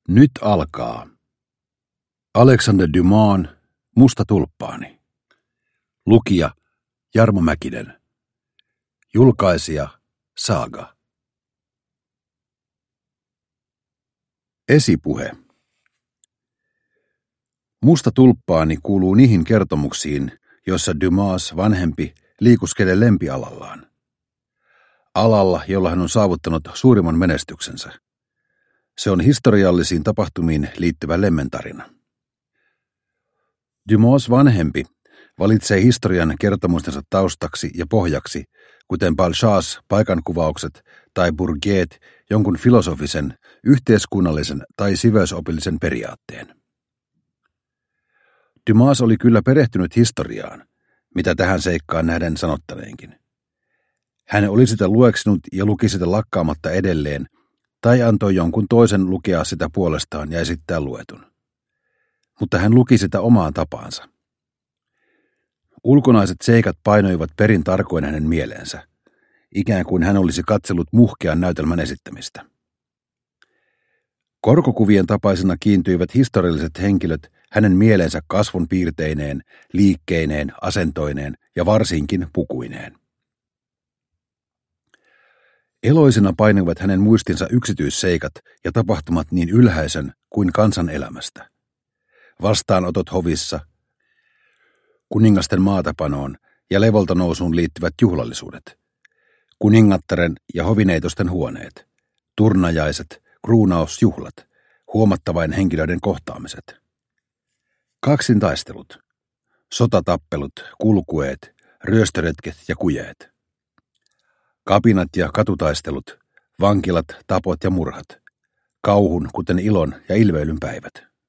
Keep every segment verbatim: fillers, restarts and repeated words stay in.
Nyt alkaa. Alexander Dumasin Musta tulppaani. Lukija Jarmo Mäkinen. Julkaisija Saaga. Esipuhe. Musta tulppaani kuuluu niihin kertomuksiin, joissa Dumas vanhempi liikuskelee lempialallaan. Alalla, jolla hän on saavuttanut suurimman menestyksensä. Se on historiallisiin tapahtumiin liittyvä lemmentarina. Dumas vanhempi valitsee historian kertomustensa taustaksi ja pohjaksi, kuten Balchas paikankuvaukset tai Bourget jonkun filosofisen, yhteiskunnallisen tai siveysopillisen periaatteen. Dumas oli kyllä perehtynyt historiaan, mitä tähän seikkaan nähden sanottaneenkin. Hän oli sitä lueksinut ja luki sitä lakkaamatta edelleen, tai antoi jonkun toisen lukea sitä puolestaan ja esittää luetun. Mutta hän luki sitä omaan tapaansa. Ulkonaiset seikat painoivat perin tarkoin hänen mieleensä, ikään kuin hän olisi katsellut muhkean näytelmän esittämistä. Korkokuvien tapaisena kiintyivät historialliset henkilöt hänen mieleensä kasvon piirteineen, liikkeineen, asentoineen ja varsinkin pukuineen. Eloisina painivat hänen muistinsa yksityisseikat ja tapahtumat niin ylhäisön kuin kansan elämästä. Vastaanotot hovissa, kuningasten maatapanoon ja levolta nousuun liittyvät juhlallisuudet, kuningattaren ja hovineitosten huoneet, turnajaiset, kruunausjuhlat, huomattavain henkilöiden kohtaamiset, kaksintaistelut, sotatappelut, kulkueet, ryöstöretket ja kujeet, kapinat ja katutaistelut, vankilat, tapot ja murhat, kauhun, kuten ilon ja ilveilyn päivät.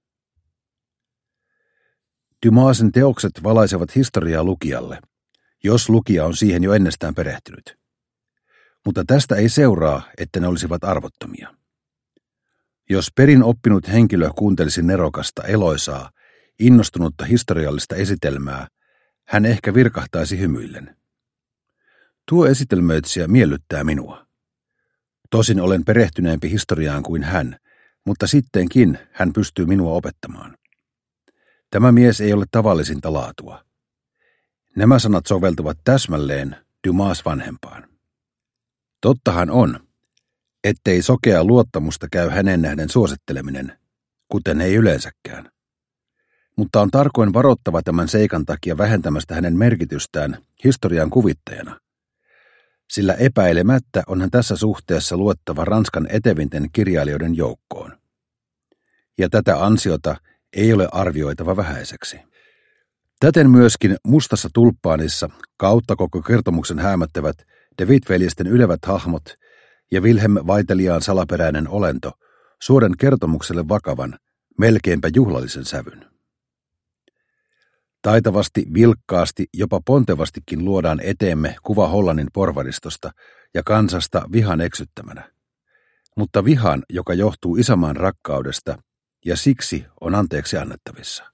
Dumasin teokset valaisevat historiaa lukijalle, jos lukija on siihen jo ennestään perehtynyt. Mutta tästä ei seuraa, että ne olisivat arvottomia. Jos perin oppinut henkilö kuuntelisi nerokasta, eloisaa, innostunutta historiallista esitelmää, hän ehkä virkahtaisi hymyillen. Tuo esitelmöitsijä miellyttää minua. Tosin olen perehtyneempi historiaan kuin hän, mutta sittenkin hän pystyy minua opettamaan. Tämä mies ei ole tavallisinta laatua. Nämä sanat soveltuvat täsmälleen Dumas vanhempaan. Tottahan on, ettei sokea luottamusta käy hänen nähden suositteleminen, kuten ei yleensäkään. Mutta on tarkoin varottava tämän seikan takia vähentämästä hänen merkitystään historian kuvittajana, sillä epäilemättä on hän tässä suhteessa luettava Ranskan etevinten kirjailijoiden joukkoon. Ja tätä ansiota ei ole arvioitava vähäiseksi. Täten myöskin Mustassa tulppaanissa kautta koko kertomuksen häämöttävät de Witt-veljesten ylevät hahmot ja Wilhelm Waiteliaan salaperäinen olento suoden kertomukselle vakavan, melkeinpä juhlallisen sävyn. Taitavasti, vilkkaasti, jopa pontevastikin luodaan eteemme kuva Hollannin porvaristosta ja kansasta vihan eksyttämänä, mutta vihan, joka johtuu isänmaan rakkaudesta ja siksi on anteeksi annettavissa.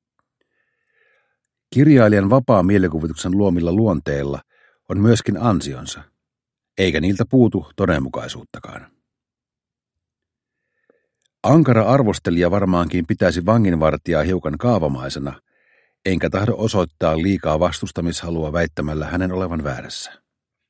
Kirjailijan vapaa mielikuvituksen luomilla luonteilla on myöskin ansionsa, eikä niiltä puutu todenmukaisuuttakaan. Ankara arvostelija varmaankin pitäisi vanginvartijaa hiukan kaavamaisena, enkä tahdo osoittaa liikaa vastustamishalua väittämällä hänen olevan väärässä.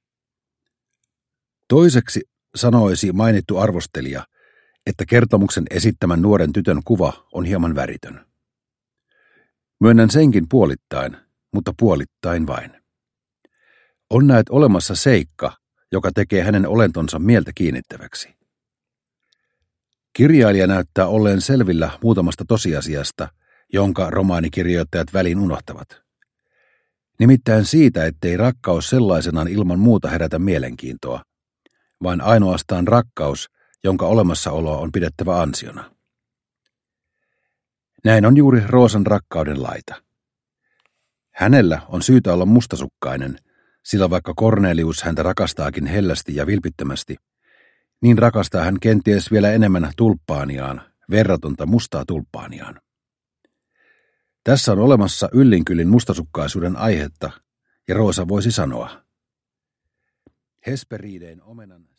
Toiseksi sanoisi mainittu arvostelija, että kertomuksen esittämän nuoren tytön kuva on hieman väritön. Myönnän senkin puolittain, mutta puolittain vain. On näet olemassa seikka, joka tekee hänen olentonsa mieltä kiinnittäväksi. Kirjailija näyttää olleen selvillä muutamasta tosiasiasta, jonka romaanikirjoittajat väliin unohtavat. Nimittäin siitä, ettei rakkaus sellaisenaan ilman muuta herätä mielenkiintoa, vaan ainoastaan rakkaus, jonka olemassaoloa on pidettävä ansiona. Näin on juuri Roosan rakkauden laita. Hänellä on syytä olla mustasukkainen, sillä vaikka Cornelius häntä rakastaakin hellästi ja vilpittömästi, niin rakastaa hän kenties vielä enemmän tulppaaniaan, verratonta mustaa tulppaaniaan. Tässä on olemassa yllinkyllin mustasukkaisuuden aihetta, ja Roosa voisi sanoa: Hesperiideen omenan